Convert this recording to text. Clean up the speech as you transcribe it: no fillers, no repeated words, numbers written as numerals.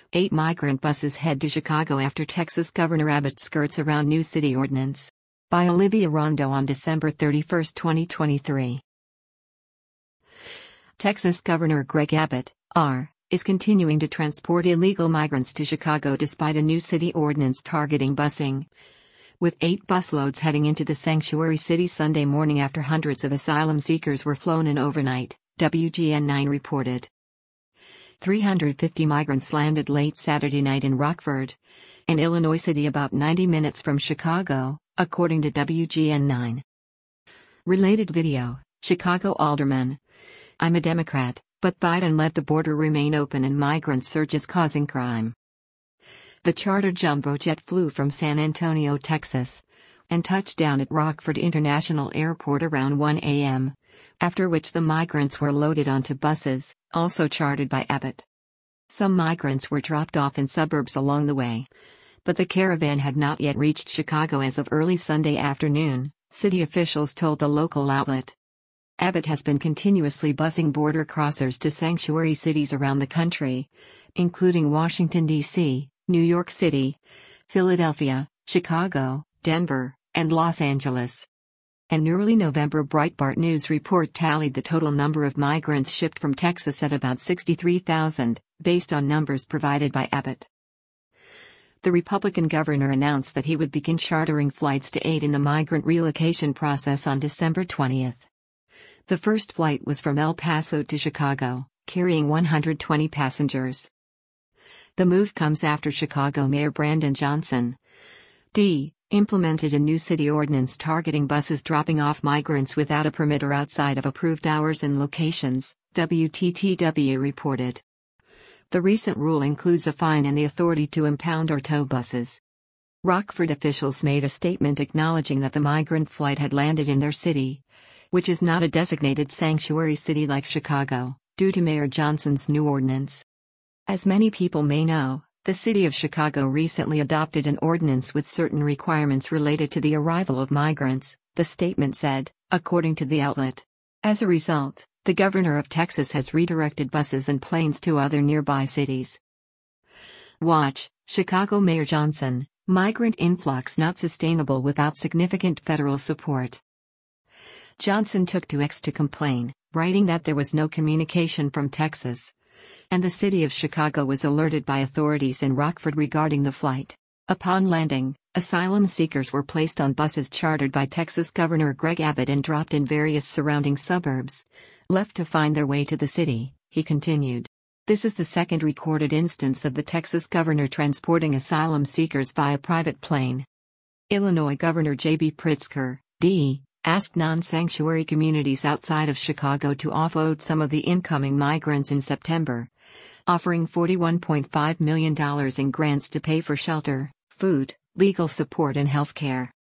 8 migrant buses head to Chicago after Texas Governor Abbott skirts around new city ordinance. By Olivia Rondo on December 31, 2023. Texas Governor Greg Abbott, R., is continuing to transport illegal migrants to Chicago despite a new city ordinance targeting busing. With 8 busloads heading into the sanctuary city Sunday morning after hundreds of asylum seekers were flown in overnight, WGN9 reported. 350 migrants landed late Saturday night in Rockford, an Illinois city about 90 minutes from Chicago, according to WGN9. Related video, Chicago Alderman. I'm a Democrat, but Biden let the border remain open and migrant surges causing crime. The chartered jumbo jet flew from San Antonio, Texas, and touched down at Rockford International Airport around 1 a.m., after which the migrants were loaded onto buses, also chartered by Abbott. Some migrants were dropped off in suburbs along the way, but the caravan had not yet reached Chicago as of early Sunday afternoon, city officials told the local outlet. Abbott has been continuously busing border crossers to sanctuary cities around the country, including Washington, D.C., New York City, Philadelphia, Chicago, Denver, and Los Angeles. An early November Breitbart News report tallied the total number of migrants shipped from Texas at about 63,000, based on numbers provided by Abbott. The Republican governor announced that he would begin chartering flights to aid in the migrant relocation process on December 20. The first flight was from El Paso to Chicago, carrying 120 passengers. The move comes after Chicago Mayor Brandon Johnson, D., implemented a new city ordinance targeting buses dropping off migrants without a permit or outside of approved hours and locations, WTTW reported. The recent rule includes a fine and the authority to impound or tow buses. Rockford officials made a statement acknowledging that the migrant flight had landed in their city, which is not a designated sanctuary city like Chicago, due to Mayor Johnson's new ordinance. As many people may know, the city of Chicago recently adopted an ordinance with certain requirements related to the arrival of migrants, the statement said, according to the outlet. As a result, the governor of Texas has redirected buses and planes to other nearby cities. Watch, Chicago Mayor Johnson, migrant influx not sustainable without significant federal support. Johnson took to X to complain, writing that there was no communication from Texas, and the city of Chicago was alerted by authorities in Rockford regarding the flight. Upon landing, asylum seekers were placed on buses chartered by Texas Governor Greg Abbott and dropped in various surrounding suburbs, left to find their way to the city, he continued. This is the second recorded instance of the Texas governor transporting asylum seekers via private plane. Illinois Governor J.B. Pritzker, D., asked non-sanctuary communities outside of Chicago to offload some of the incoming migrants in September, offering $41.5 million in grants to pay for shelter, food, legal support and health care.